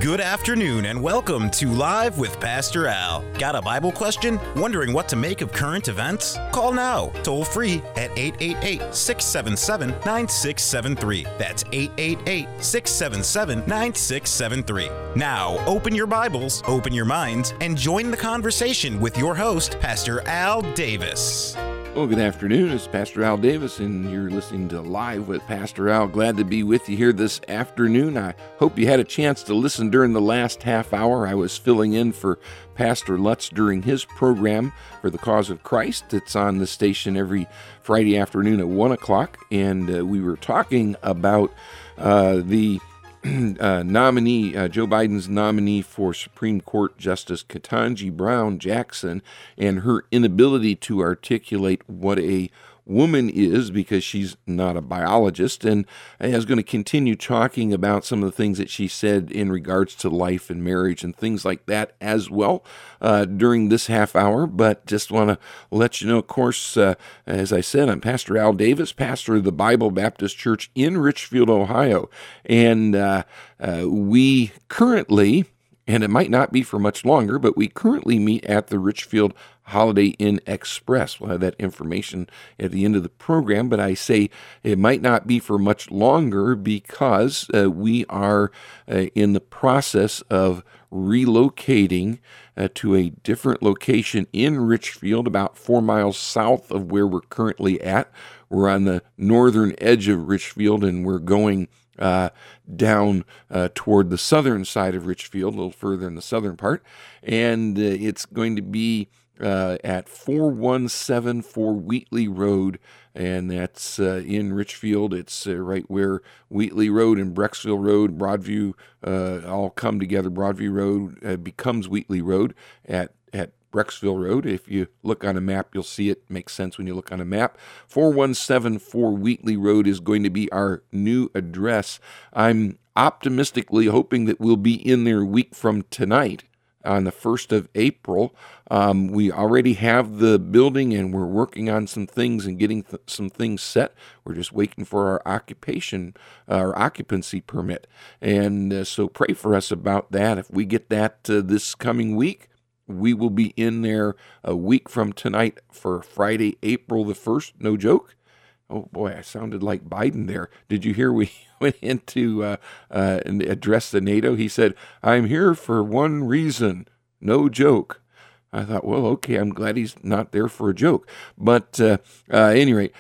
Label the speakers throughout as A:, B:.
A: Good afternoon and welcome to Live with Pastor Al. Got a Bible question? Wondering what to make of current events? Call now, toll free at 888-677-9673. That's 888-677-9673. Now, open your Bibles, open your minds, and join the conversation with your host, Pastor Al Davis.
B: Well, good afternoon. It's Pastor Al Davis, and you're listening to Live with Pastor Al. Glad to be with you here this afternoon. I hope you had a chance to listen during the last half hour. I was filling in for Pastor Lutz during his program for the Cause of Christ. It's on the station every Friday afternoon at 1 o'clock, and we were talking about the nominee, Joe Biden's nominee for Supreme Court Justice Ketanji Brown Jackson, and her inability to articulate what a woman is because she's not a biologist, and I was going to continue talking about some of the things that she said in regards to life and marriage and things like that as well during this half hour. But just want to let you know, of course, as I said, I'm Pastor Al Davis, pastor of the Bible Baptist Church in Richfield, Ohio, and we currently, and it might not be for much longer, but we currently meet at the Richfield Holiday Inn Express. We'll have that information at the end of the program, but I say it might not be for much longer because we are in the process of relocating to a different location in Richfield, about 4 miles south of where we're currently at. We're on the northern edge of Richfield, and we're going down toward the southern side of Richfield, a little further in the southern part, and it's going to be at 4174 Wheatley Road, and that's in Richfield. It's right where Wheatley Road and Brecksville Road, Broadview all come together. Broadview Road becomes Wheatley Road at Brecksville Road. If you look on a map, you'll see it makes sense when you look on a map. 4174 Wheatley Road is going to be our new address. I'm optimistically hoping that we'll be in there a week from tonight on the 1st of April. We already have the building, and we're working on some things and getting some things set. We're just waiting for our occupancy permit. And so pray for us about that. If we get that this coming week, we will be in there a week from tonight for Friday, April the 1st. No joke. Oh, boy, I sounded like Biden there. Did you hear we went into and addressed the NATO? He said, "I'm here for one reason, no joke." I thought, well, okay, I'm glad he's not there for a joke. But at any rate,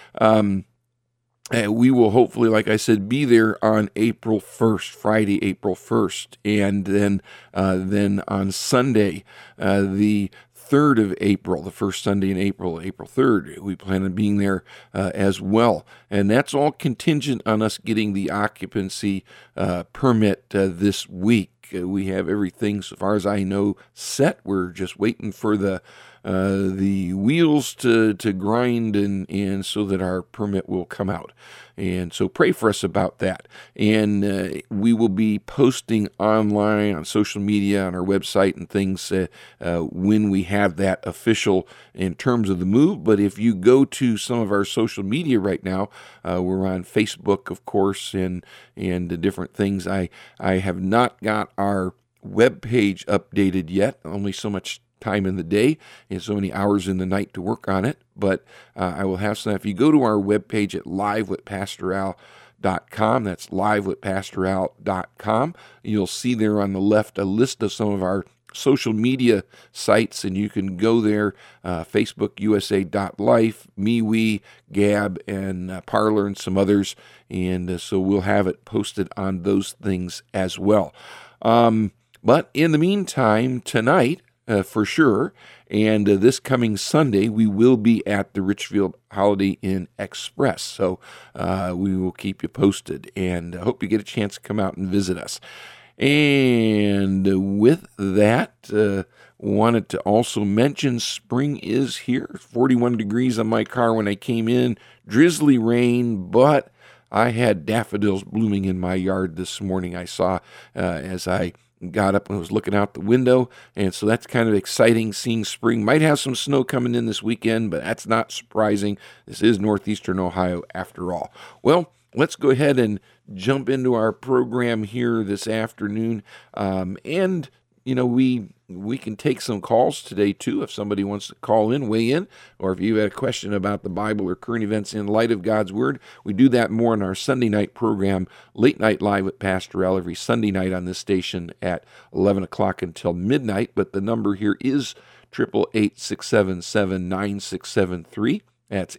B: we will hopefully, like I said, be there on April 1st, Friday, April 1st. And then on Sunday, the 3rd of April, the first Sunday in April, April 3rd, we plan on being there as well. And that's all contingent on us getting the occupancy permit this week. We have everything, so far as I know, set. We're just waiting for the wheels to grind and so that our permit will come out. And so pray for us about that. And we will be posting online on social media, on our website and things when we have that official in terms of the move. But if you go to some of our social media right now, we're on Facebook, of course, and the different things. I have not got our web page updated yet. Only so much time in the day and so many hours in the night to work on it, but I will have some. If you go to our webpage at livewithpastoral.com, that's livewithpastoral.com, you'll see there on the left a list of some of our social media sites, and you can go there, Facebook, USA.life, MeWe, Gab, and Parler, and some others, and so we'll have it posted on those things as well. But in the meantime, tonight, for sure, and this coming Sunday, we will be at the Richfield Holiday Inn Express, so we will keep you posted, and I hope you get a chance to come out and visit us. And with that, wanted to also mention spring is here. 41 degrees on my car when I came in, drizzly rain, but I had daffodils blooming in my yard this morning. I saw as I got up and was looking out the window, and so that's kind of exciting, seeing spring. Might have some snow coming in this weekend, but that's not surprising. This is northeastern Ohio after all. Well, let's go ahead and jump into our program here this afternoon. And, we can take some calls today, too, if somebody wants to call in, weigh in, or if you had a question about the Bible or current events in light of God's Word. We do that more in our Sunday night program, Late Night Live with Pastor Al, every Sunday night on this station at 11 o'clock until midnight. But the number here is 888-677-9673. That's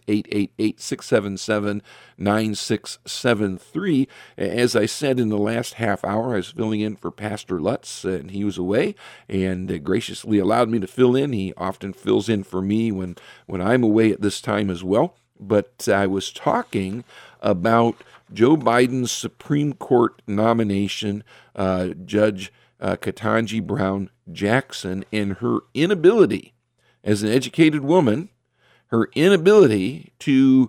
B: 888-677-9673. As I said in the last half hour, I was filling in for Pastor Lutz, and he was away, and graciously allowed me to fill in. He often fills in for me when I'm away at this time as well. But I was talking about Joe Biden's Supreme Court nomination, Judge Ketanji Brown Jackson, and her inability as an educated woman, her inability to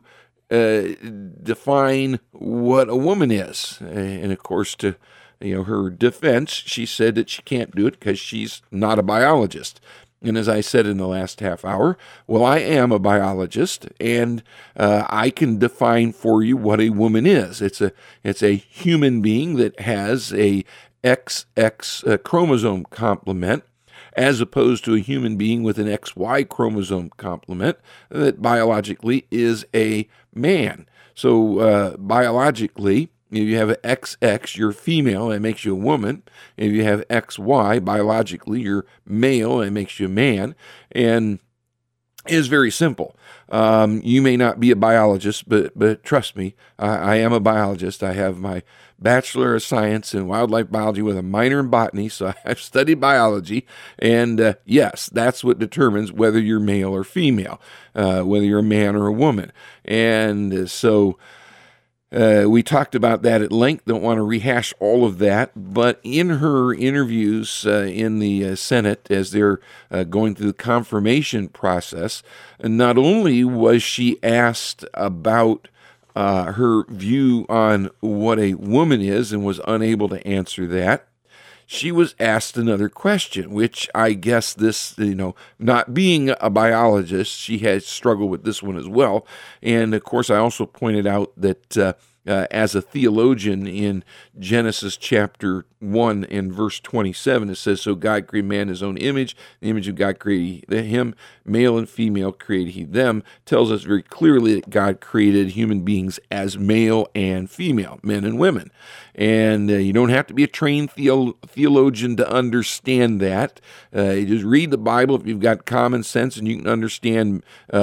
B: define what a woman is. And of course, to her defense, she said that she can't do it because she's not a biologist. And as I said in the last half hour, well, I am a biologist, and I can define for you what a woman is. It's a human being that has a XX chromosome complement, as opposed to a human being with an XY chromosome complement that biologically is a man. So biologically, if you have an XX, you're female, and it makes you a woman. If you have XY, biologically, you're male, and it makes you a man. And it's very simple. You may not be a biologist, but trust me, I am a biologist. I have my Bachelor of Science in Wildlife Biology with a minor in botany, so I've studied biology, and yes, that's what determines whether you're male or female, whether you're a man or a woman. And so we talked about that at length. Don't want to rehash all of that, but in her interviews in the Senate, as they're going through the confirmation process, not only was she asked about her view on what a woman is and was unable to answer that, she was asked another question, which I guess this, not being a biologist, she has struggled with this one as well. And of course, I also pointed out that as a theologian in Genesis chapter 1 and verse 27, it says, "So God created man in his own image. The image of God created him. Male and female created he them." Tells us very clearly that God created human beings as male and female, men and women. And you don't have to be a trained theologian to understand that. You just read the Bible. If you've got common sense and you can understand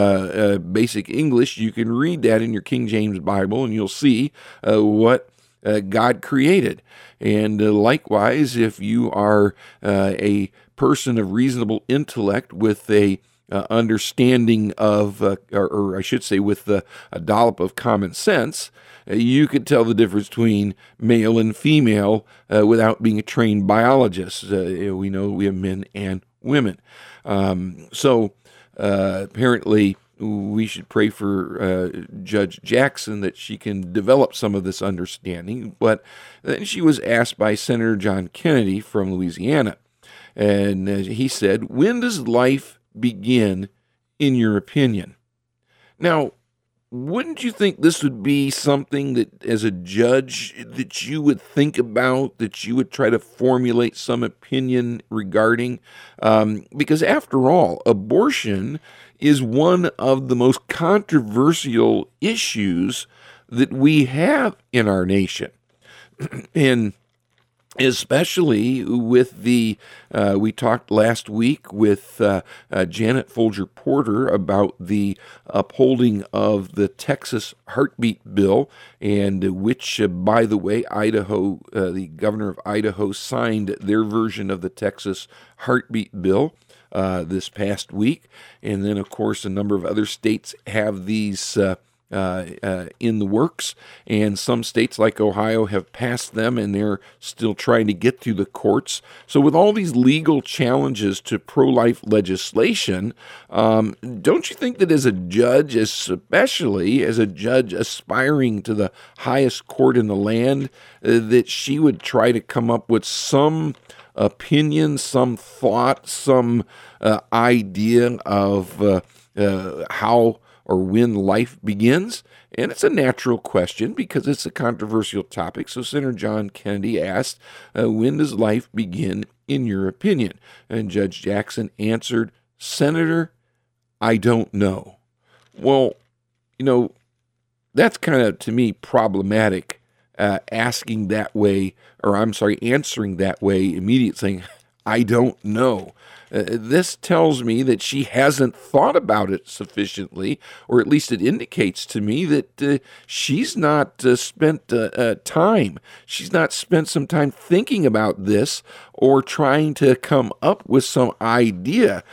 B: basic English, you can read that in your King James Bible, and you'll see what God created. And likewise, if you are a person of reasonable intellect with a understanding of, or I should say with a dollop of common sense, you could tell the difference between male and female without being a trained biologist. We know we have men and women. So apparently we should pray for Judge Jackson that she can develop some of this understanding. But then she was asked by Senator John Kennedy from Louisiana, and he said, "When does life begin, in your opinion?" Now, wouldn't you think this would be something that, as a judge, that you would think about, that you would try to formulate some opinion regarding? Because after all, abortion is one of the most controversial issues that we have in our nation. And especially with the, we talked last week with Janet Folger Porter about the upholding of the Texas heartbeat bill, and which, by the way, Idaho, the governor of Idaho signed their version of the Texas heartbeat bill this past week. And then, of course, a number of other states have these in the works, and some states like Ohio have passed them, and they're still trying to get through the courts. So with all these legal challenges to pro-life legislation, don't you think that as a judge, especially as a judge aspiring to the highest court in the land, that she would try to come up with some opinion, some thought, some idea of how or when life begins? And it's a natural question because it's a controversial topic. So Senator John Kennedy asked, when does life begin in your opinion? And Judge Jackson answered, Senator, I don't know. Well, that's kind of, to me, problematic, answering that way immediately, saying, I don't know. This tells me that she hasn't thought about it sufficiently, or at least it indicates to me that she's not spent time. She's not spent some time thinking about this or trying to come up with some idea.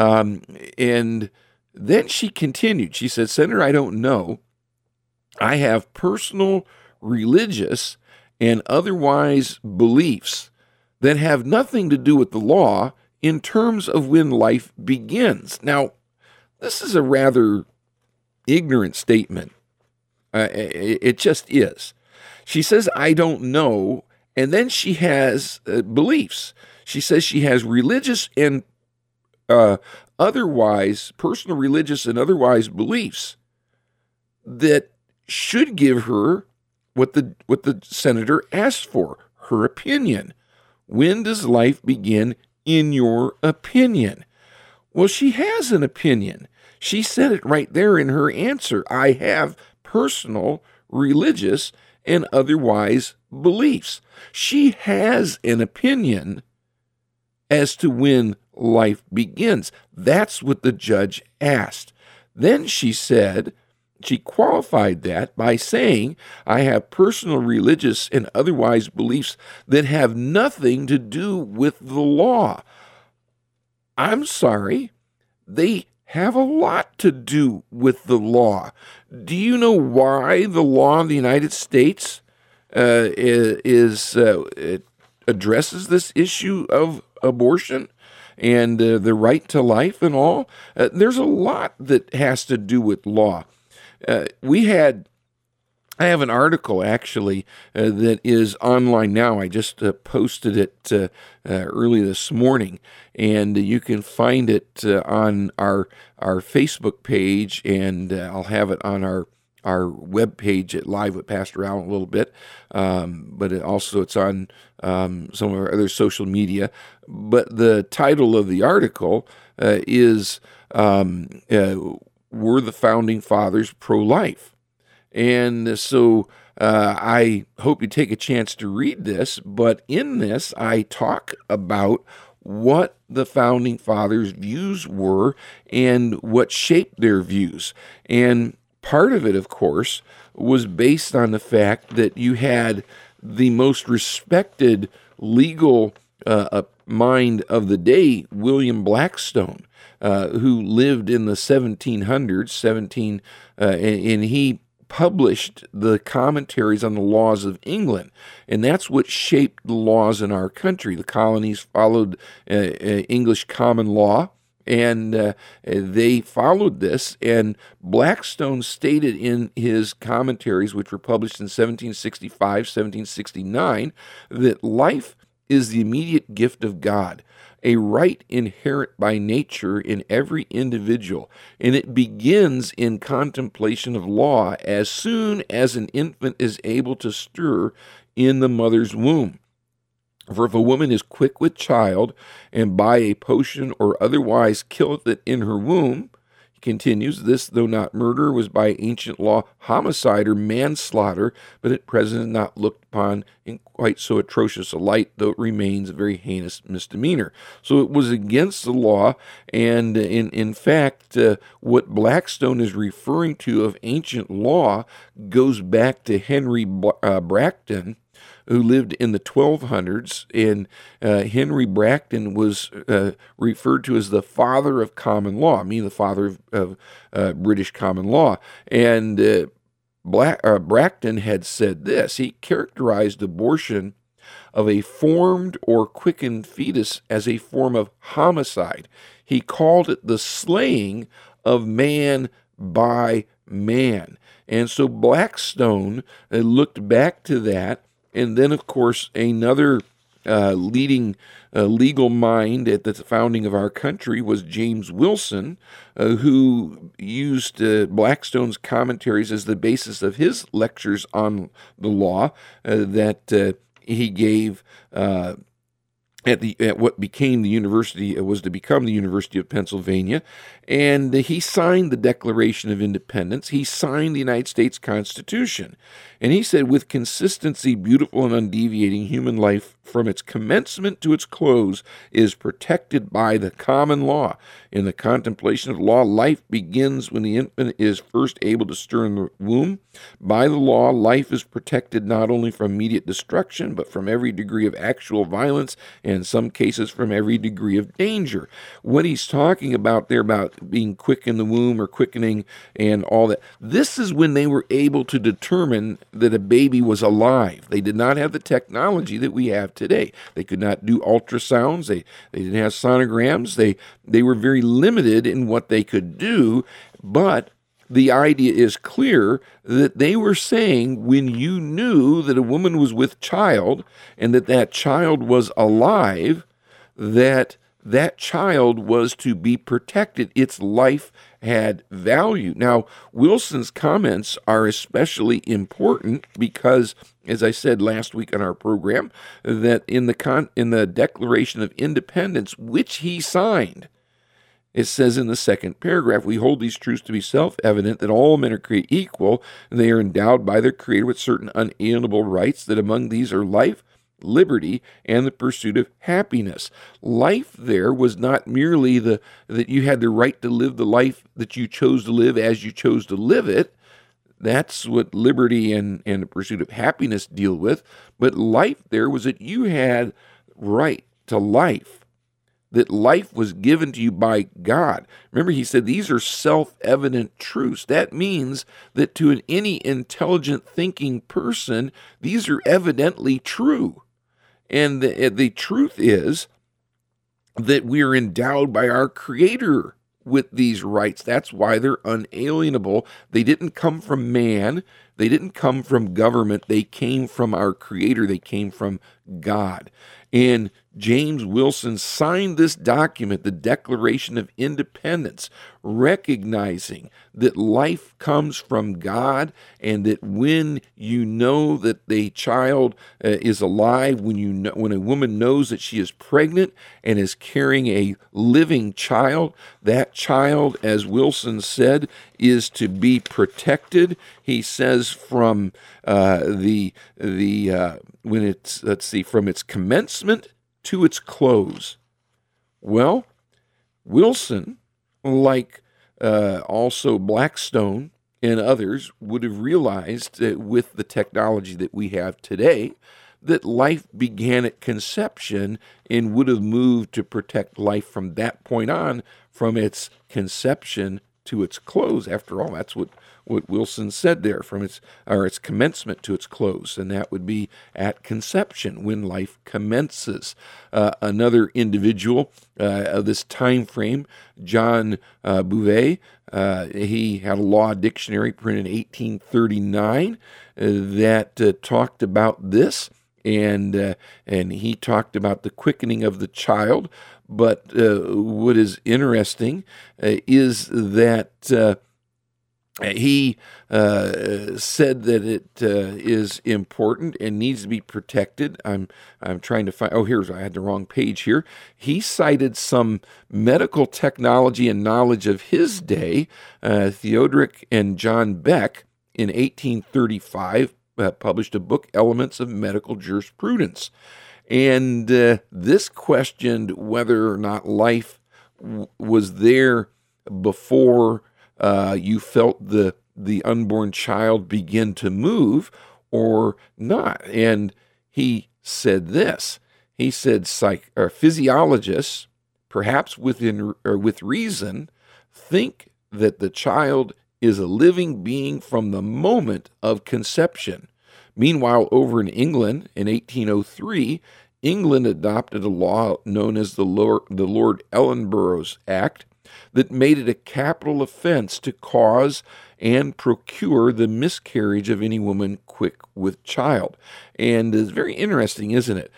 B: And then she continued. She said, Senator, I don't know. I have personal, religious, and otherwise beliefs that have nothing to do with the law in terms of when life begins. Now, this is a rather ignorant statement. It just is. She says, I don't know, and then she has beliefs. She says she has religious and otherwise, personal religious and otherwise beliefs that should give her what the senator asked for, her opinion. When does life begin in your opinion? Well, she has an opinion. She said it right there in her answer. I have personal, religious, and otherwise beliefs. She has an opinion as to when life begins. That's what the judge asked. Then she qualified that by saying, I have personal, religious, and otherwise beliefs that have nothing to do with the law. I'm sorry, they have a lot to do with the law. Do you know why the law of the United States addresses this issue of abortion and the right to life and all? There's a lot that has to do with law. I have an article actually that is online now. I just posted it early this morning, and you can find it on our Facebook page, and I'll have it on our web page at Live with Pastor Al in a little bit, but it's on some of our other social media. But the title of the article is Were the Founding Fathers Pro-Life? And so I hope you take a chance to read this, but in this I talk about what the Founding Fathers' views were and what shaped their views. And part of it, of course, was based on the fact that you had the most respected legal mind of the day, William Blackstone, who lived in the 1700s, and he published the commentaries on the laws of England, and that's what shaped the laws in our country. The colonies followed English common law, and they followed this, and Blackstone stated in his commentaries, which were published in 1765, 1769, that life is the immediate gift of God, a right inherent by nature in every individual, and it begins in contemplation of law as soon as an infant is able to stir in the mother's womb. For if a woman is quick with child, and by a potion or otherwise killeth it in her womb, he continues, this, though not murder, was by ancient law homicide or manslaughter, but at present not looked upon in quite so atrocious a light, though it remains a very heinous misdemeanor. So it was against the law, and in fact, what Blackstone is referring to of ancient law goes back to Henry Bracton, who lived in the 1200s, and Henry Bracton was referred to as the father of common law, meaning the father of British common law. And Bracton had said this. He characterized abortion of a formed or quickened fetus as a form of homicide. He called it the slaying of man by man. And so Blackstone looked back to that. And then, of course, another leading legal mind at the founding of our country was James Wilson, who used Blackstone's commentaries as the basis of his lectures on the law that he gave at what became the university, was to become the University of Pennsylvania, and he signed the Declaration of Independence. He signed the United States Constitution, and he said, with consistency, beautiful and undeviating, human life from its commencement to its close is protected by the common law. In the contemplation of law, life begins when the infant is first able to stir in the womb. By the law, life is protected not only from immediate destruction, but from every degree of actual violence, and in some cases from every degree of danger. What he's talking about there about being quick in the womb or quickening and all that, this is when they were able to determine that a baby was alive. They did not have the technology that we have today. They could not do ultrasounds. They didn't have sonograms. They were very limited in what they could do, but the idea is clear that they were saying when you knew that a woman was with child and that child was alive, that child was to be protected. Its life had value. Now, Wilson's comments are especially important because, as I said last week on our program, that in the Declaration of Independence, which he signed, it says in the second paragraph, we hold these truths to be self-evident that all men are created equal, and they are endowed by their Creator with certain unalienable rights, that among these are life, liberty, and the pursuit of happiness. Life there was not merely that you had the right to live the life that you chose to live as you chose to live it. That's what liberty and the pursuit of happiness deal with. But life there was that you had right to life, that life was given to you by God. Remember, he said these are self-evident truths. That means that to any intelligent thinking person, these are evidently true. And the truth is that we are endowed by our Creator with these rights. That's why they're unalienable. They didn't come from man. They didn't come from government. They came from our Creator. They came from God. And James Wilson signed this document, the Declaration of Independence, recognizing that life comes from God, and that when you know that the child is alive, when a woman knows that she is pregnant and is carrying a living child, that child, as Wilson said, is to be protected. He says from from its commencement to its close. Well, Wilson, like also Blackstone and others, would have realized that with the technology that we have today, that life began at conception and would have moved to protect life from that point on, from its conception to its close. After all, that's what Wilson said there, from its commencement to its close, and that would be at conception, when life commences. Another individual of this time frame, John Bouvet, he had a law dictionary printed in 1839 that talked about this, and he talked about the quickening of the child. But what is interesting is that he said that it is important and needs to be protected. I'm trying to find. Oh, I had the wrong page here. He cited some medical technology and knowledge of his day. Theodoric and John Beck in 1835 published a book, Elements of Medical Jurisprudence. And this questioned whether or not life was there before you felt the unborn child begin to move or not. And he said this. He said physiologists, perhaps with reason, think that the child is a living being from the moment of conception. Meanwhile, over in England, in 1803, England adopted a law known as the Lord Ellenborough's Act that made it a capital offense to cause and procure the miscarriage of any woman quick with child. And it's very interesting, isn't it?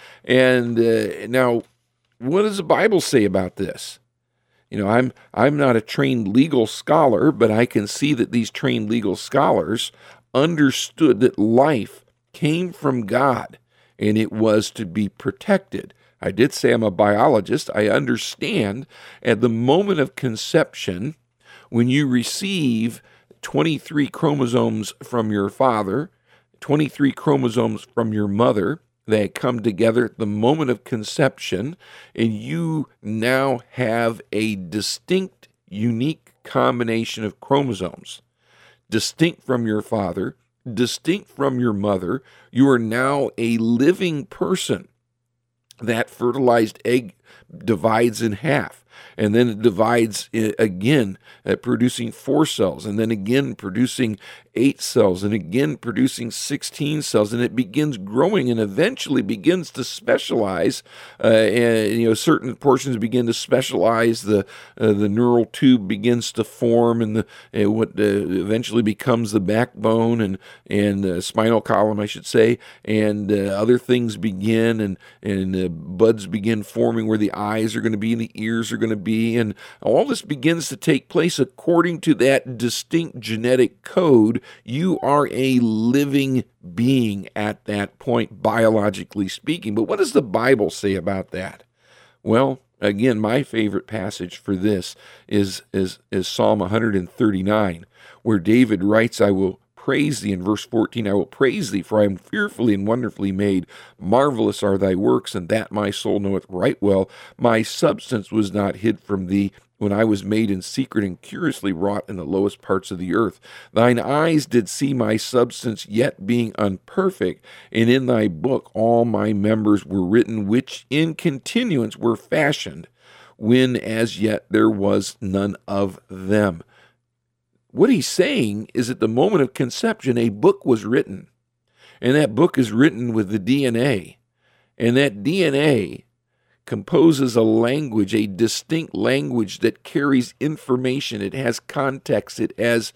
B: And now, what does the Bible say about this? You know, I'm not a trained legal scholar, but I can see that these trained legal scholars understood that life came from God and it was to be protected. I did say I'm a biologist. I understand at the moment of conception, when you receive 23 chromosomes from your father, 23 chromosomes from your mother, they come together at the moment of conception, and you now have a distinct, unique combination of chromosomes, distinct from your father, distinct from your mother. You are now a living person. That fertilized egg divides in half, and then it divides again, producing 4 cells, and then again producing 8 cells, and again producing 16 cells, and it begins growing and eventually begins to specialize. And certain portions begin to specialize. The neural tube begins to form, and what eventually becomes the backbone and spinal column, I should say, and other things begin, and buds begin forming where the eyes are going to be and the ears are going to be, and all this begins to take place according to that distinct genetic code. You are a living being at that point, biologically speaking. But what does the Bible say about that? Well, again, my favorite passage for this is Psalm 139, where David writes, I will praise thee, in verse 14, I will praise thee, for I am fearfully and wonderfully made. Marvelous are thy works, and that my soul knoweth right well. My substance was not hid from thee, when I was made in secret and curiously wrought in the lowest parts of the earth. Thine eyes did see my substance yet being unperfect, and in thy book all my members were written, which in continuance were fashioned, when as yet there was none of them. What he's saying is at the moment of conception, a book was written, and that book is written with the DNA, and that DNA composes a language, a distinct language that carries information. It has context. It has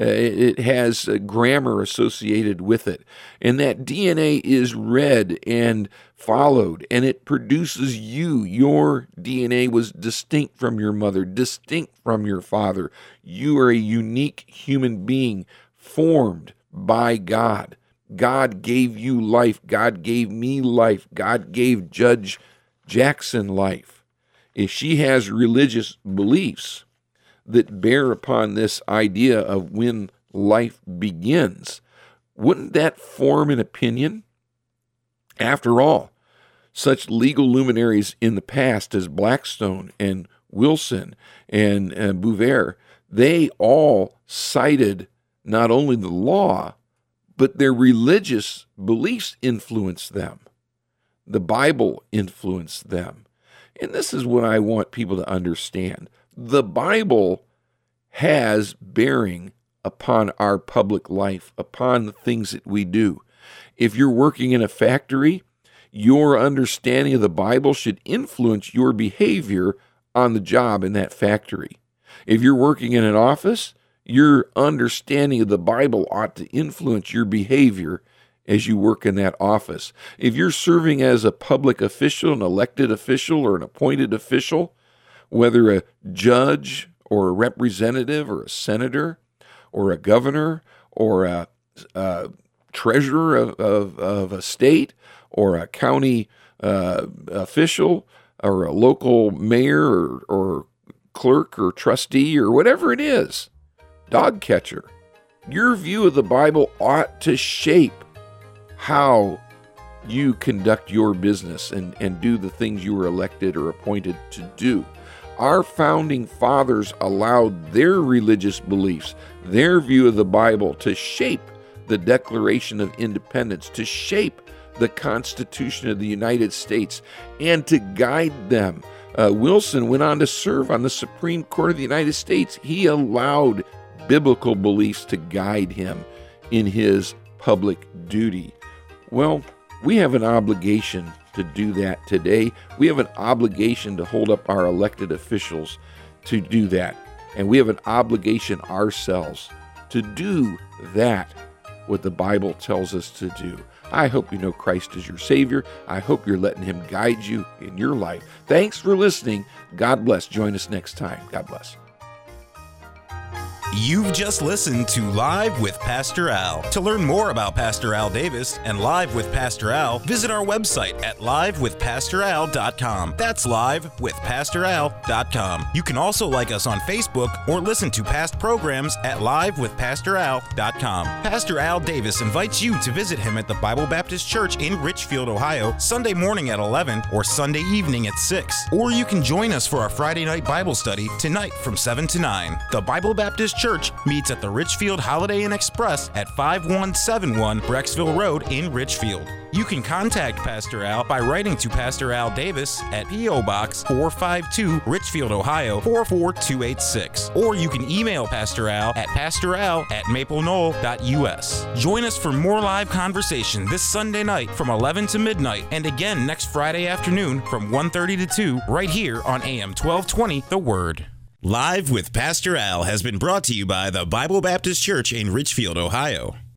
B: grammar associated with it. And that DNA is read and followed, and it produces you. Your DNA was distinct from your mother, distinct from your father. You are a unique human being formed by God. God gave you life. God gave me life. God gave Judge Jackson life. If she has religious beliefs that bear upon this idea of when life begins, wouldn't that form an opinion? After all, such legal luminaries in the past as Blackstone and Wilson and Beauvoir, they all cited not only the law, but their religious beliefs influenced them. The Bible influenced them. And this is what I want people to understand. The Bible has bearing upon our public life, upon the things that we do. If you're working in a factory, your understanding of the Bible should influence your behavior on the job in that factory. If you're working in an office, your understanding of the Bible ought to influence your behavior as you work in that office. If you're serving as a public official, an elected official, or an appointed official, whether a judge or a representative or a senator or a governor or a treasurer of a state or a county official or a local mayor or clerk or trustee or whatever it is, dog catcher, your view of the Bible ought to shape how you conduct your business and do the things you were elected or appointed to do. Our founding fathers allowed their religious beliefs, their view of the Bible, to shape the Declaration of Independence, to shape the Constitution of the United States, and to guide them. Wilson went on to serve on the Supreme Court of the United States. He allowed biblical beliefs to guide him in his public duty. Well, we have an obligation to do that today. We have an obligation to hold up our elected officials to do that. And we have an obligation ourselves to do that what the Bible tells us to do. I hope you know Christ as your Savior. I hope you're letting Him guide you in your life. Thanks for listening. God bless. Join us next time. God bless.
A: You've just listened to Live with Pastor Al. To learn more about Pastor Al Davis and Live with Pastor Al, visit our website at livewithpastoral.com. That's livewithpastoral.com. You can also like us on Facebook or listen to past programs at livewithpastoral.com. Pastor Al Davis invites you to visit him at the Bible Baptist Church in Richfield, Ohio, Sunday morning at 11 or Sunday evening at 6. Or you can join us for our Friday night Bible study tonight from 7 to 9. The Bible Baptist Church meets at the Richfield Holiday Inn Express at 5171 Brecksville Road in Richfield. You can contact Pastor Al by writing to Pastor Al Davis at P.O. Box 452, Richfield, Ohio 44286. Or you can email Pastor Al at pastoral@mapleknoll.us. Join us for more live conversation this Sunday night from 11 to midnight, and again next Friday afternoon from 1:30 to 2 right here on AM 1220 The Word. Live with Pastor Al has been brought to you by the Bible Baptist Church in Richfield, Ohio.